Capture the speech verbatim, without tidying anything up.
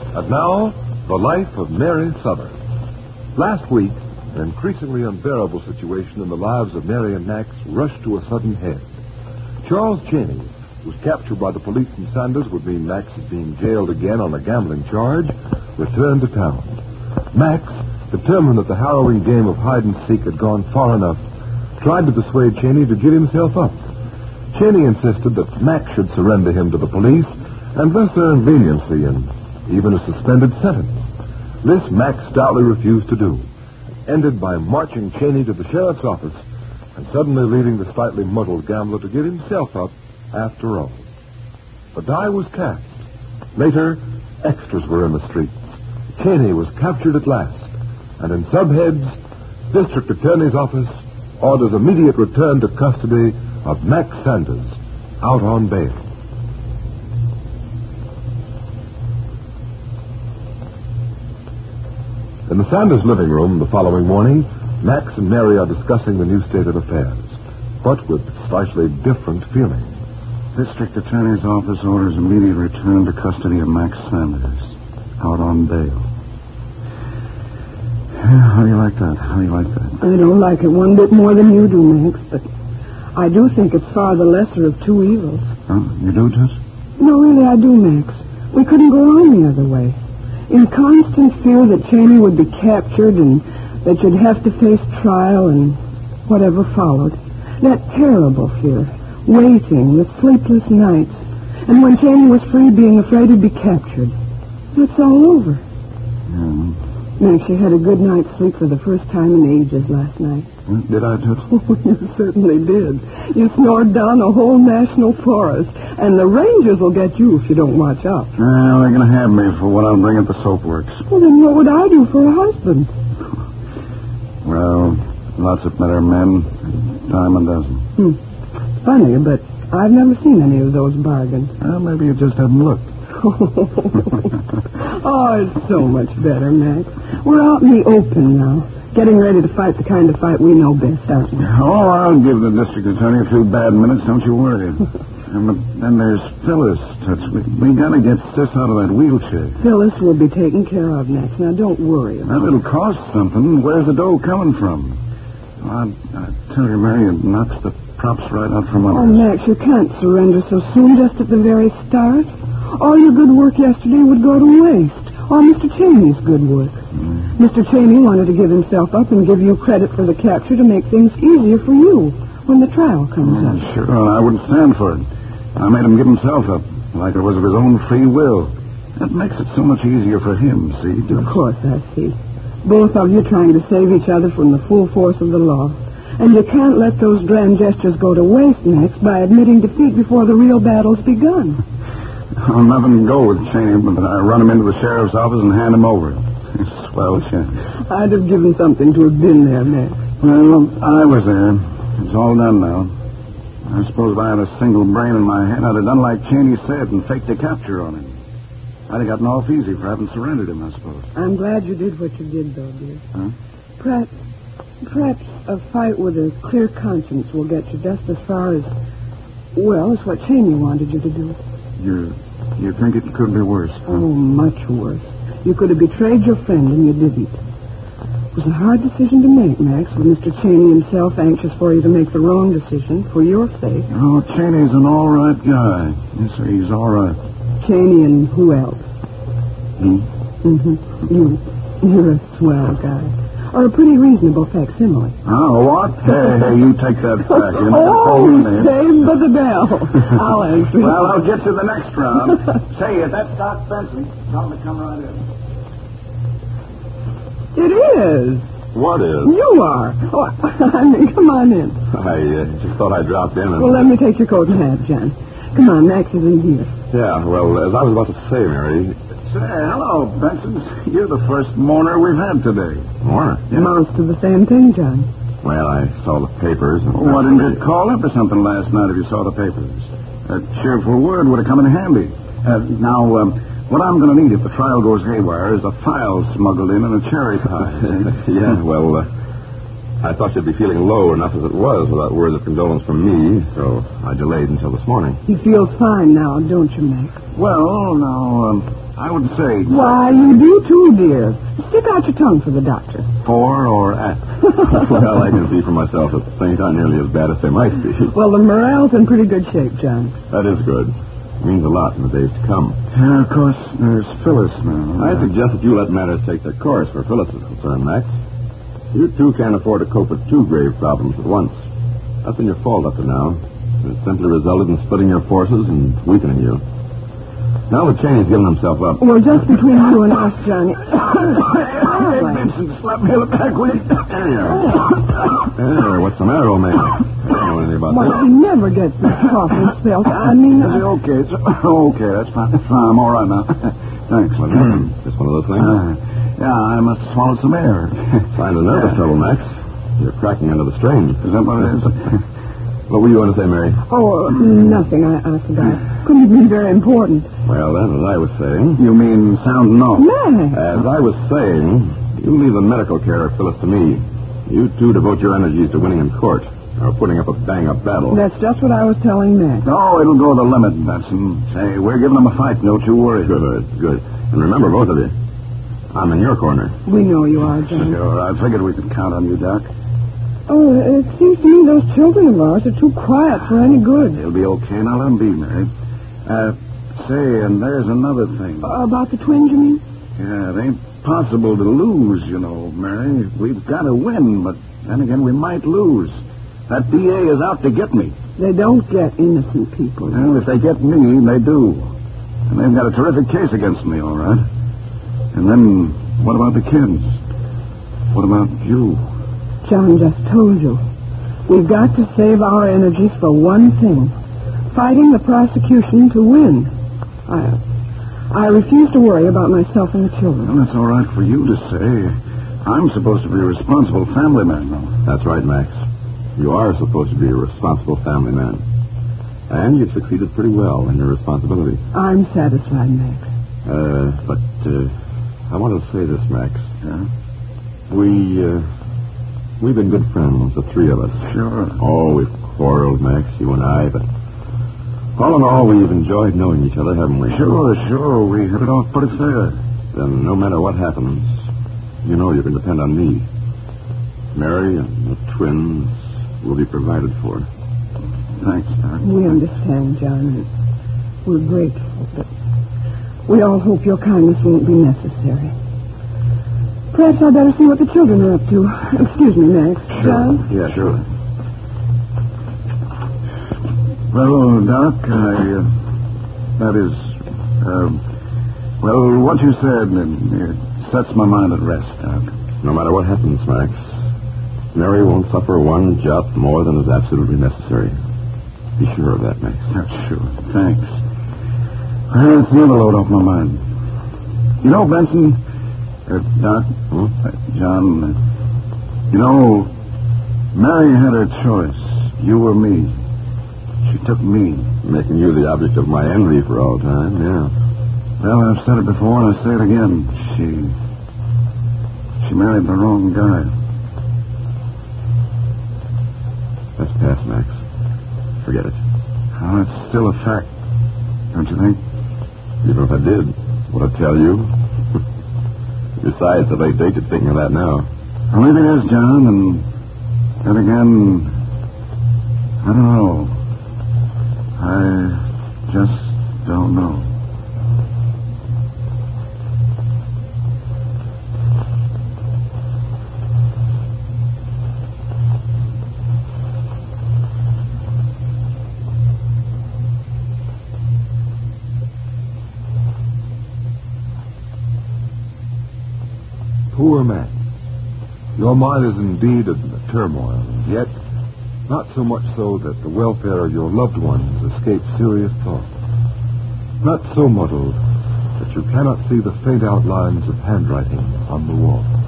And now, the life of Mary Southern. Last week, an increasingly unbearable situation in the lives of Mary and Max rushed to a sudden head. Charles Cheney, who was captured by the police in Sanders, would mean Max is being jailed again on a gambling charge, returned to town. Max, determined that the harrowing game of hide-and-seek had gone far enough, tried to persuade Cheney to give himself up. Cheney insisted that Max should surrender him to the police and thus earn leniency and even a suspended sentence. This Max stoutly refused to do, ended by marching Cheney to the sheriff's office and suddenly leaving the slightly muddled gambler to give himself up after all. The die was cast. Later, extras were in the streets. Cheney was captured at last, and in subheads, District Attorney's Office orders immediate return to custody of Max Sanders, out on bail. In the Sanders living room the following morning, Max and Mary are discussing the new state of affairs, but with slightly different feelings. District Attorney's Office orders immediate return to custody of Max Sanders, out on bail. How do you like that? How do you like that? I don't like it one bit more than you do, Max, but I do think it's far the lesser of two evils. Huh? You do, Tess? No, really, I do, Max. We couldn't go on the other way. In constant fear that Cheney would be captured and that you'd have to face trial and whatever followed. That terrible fear. Waiting, the sleepless nights. And when Cheney was free, being afraid he'd be captured. It's all over. Yeah. Max, you had a good night's sleep for the first time in ages last night. Did I, Toots? Oh, you certainly did. You snored down a whole national forest, and the rangers will get you if you don't watch out. Well, they're going to have me for what I'll bring at the soapworks. Well, then what would I do for a husband? Well, lots of better men, dime a dozen. Hmm. Funny, but I've never seen any of those bargains. Well, maybe you just haven't looked. Oh, it's so much better, Max. We're out in the open now, getting ready to fight the kind of fight we know best, aren't we? Oh, I'll give the district attorney a few bad minutes, don't you worry. And but then there's Phyllis, Toots. We, we got to get Sis out of that wheelchair. Phyllis will be taken care of, Max. Now, don't worry about That it'll cost something. Where's the dough coming from? I, I tell you, Mary, it knocks the props right out from under Oh, Max, you can't surrender so soon, just at the very start. All your good work yesterday would go to waste. All Mister Cheney's good work. Mm. Mister Cheney wanted to give himself up and give you credit for the capture to make things easier for you when the trial comes mm, up. Sure, I wouldn't stand for it. I made him give himself up, like it was of his own free will. That makes it so much easier for him, see? Of course, I see. Both of you trying to save each other from the full force of the law. And you can't let those grand gestures go to waste, Max, by admitting defeat before the real battle's begun. I'll nothing go with Cheney, but I run him into the sheriff's office and hand him over. Swell Cheney. I'd have given something to have been there, Max. Well, I was there. It's all done now. I suppose if I had a single brain in my head, I'd have done like Cheney said and faked a capture on him. I'd have gotten off easy for having surrendered him, I suppose. I'm glad you did what you did, though, dear. Huh? Perhaps, perhaps a fight with a clear conscience will get you just as far as, well, as what Cheney wanted you to do. You you think it could be worse? Huh? Oh, much worse. You could have betrayed your friend, and you didn't. It was a hard decision to make, Max, with Mister Cheney himself anxious for you to make the wrong decision for your sake. Oh, Cheney's an all right guy. Yes, sir, he's all right. Cheney and who else? Me? Mm-hmm. You. You're a swell guy. Or a pretty reasonable facsimile. Oh, what? Hey, hey, you take that back. You oh, saved by the bell. I'll answer. Well, I'll get to the next round. Say, is that Doc Benson? Tell him to come right in. It is. What is? You are. Oh, I mean, come on in. I uh, just thought I'd drop in and... Well, let me take your coat and hat, John. Come on, Max is in here. Yeah, well, as I was about to say, Mary... Say, hello, Benson. You're the first mourner we've had today. Mourner? Yeah. Amounts to the same thing, John. Well, I saw the papers. And oh, why didn't you call up or something last night if you saw the papers? A cheerful word would have come in handy. Uh, now, um, what I'm going to need if the trial goes haywire is a file smuggled in and a cherry pie. Yeah, well, uh, I thought you'd be feeling low enough as it was without words of condolence from me, so I delayed until this morning. He feels fine now, don't you, Max? Well, now, um, I would say... Why, you do too, dear. Stick out your tongue for the doctor. For or at? Well, I can see for myself that things aren't nearly as bad as they might be. Well, the morale's in pretty good shape, John. That is good. It means a lot in the days to come. Yeah, of course, there's Phyllis now. I suggest that you let matters take their course where Phyllis is concerned, Max. You two can't afford to cope with two grave problems at once. That's been your fault up to now. It's simply resulted in splitting your forces and weakening you. Now that Cheney's given himself up... Well, just between you and us, Johnny... Hey, Vincent, slap me on the back, will you? There, what's the matter, old man? I don't know anything about Well, that. he never gets the coughing spells. I mean... Is it okay? It's, okay, that's fine. That's fine. I'm all right now. Thanks. What happened? Just one of those things? Uh, yeah, I must have swallowed some air. Sign of nervous trouble, Max. You're cracking under the strain. Is that what it is? What were you going to say, Mary? Oh, uh, nothing. I, I forgot. Couldn't be very important. Well, then, as I was saying... You mean sounding off? Max! As I was saying, you leave the medical care of Phyllis to me. You two devote your energies to winning in court, or putting up a bang-up battle. That's just what I was telling Max. Oh, it'll go the limit, Benson. Say, we're giving them a fight. Don't you worry. Good, good. And remember, both of you, I'm in your corner. We know you are, John. Sure, I figured we could count on you, Doc. Oh, it seems to me those children of ours are too quiet for any good. They'll be okay. Now let them be, Mary. Uh, say, and there's another thing. Uh, about the twins, you mean? Yeah, it ain't possible to lose, you know, Mary. We've got to win, but then again, we might lose. That D A is out to get me. They don't get innocent people. Well, if they get me, they do. And they've got a terrific case against me, all right. And then, what about the kids? What about you? John just told you. We've got to save our energies for one thing. Fighting the prosecution to win. I I refuse to worry about myself and the children. Well, that's all right for you to say. I'm supposed to be a responsible family man, though. That's right, Max. You are supposed to be a responsible family man. And you've succeeded pretty well in your responsibility. I'm satisfied, Max. Uh, but, uh, I want to say this, Max. Yeah? We, uh, we've been good friends, the three of us. Sure. Oh, we've quarreled, Max, you and I, but all in all, we've enjoyed knowing each other, haven't we? Sure, sure. We hit it off pretty fair. Then no matter what happens, you know you can depend on me. Mary and the twins will be provided for. Thanks, Doc. We understand, John. We're grateful, but we all hope your kindness won't be necessary. Perhaps I'd better see what the children are up to. Excuse me, Max. Sure. John? Yeah, sure. Well, Doc, I, uh, that is, uh, well, what you said, it sets my mind at rest, Doc. No matter what happens, Max, Mary won't suffer one jot more than is absolutely necessary. Be sure of that, Max. That's sure. Thanks. Well, it's another load off my mind. You know, Benson, uh, Doc, Hmm? uh, John, uh, you know, Mary had her choice, you or me. She took me. Making you the object of my envy for all time, yeah. Well, I've said it before, and I say it again. She... She married the wrong guy. That's past, Max. Forget it. Oh, it's still a fact, don't you think? Even if I did, would I tell you? Besides, at a late date, you're thinking of that now. Well, maybe it is, John, and then again, I don't know. I just don't know. Poor man. Your mind is indeed in turmoil, yet not so much so that the welfare of your loved ones escapes serious thought. Not so muddled that you cannot see the faint outlines of handwriting on the wall.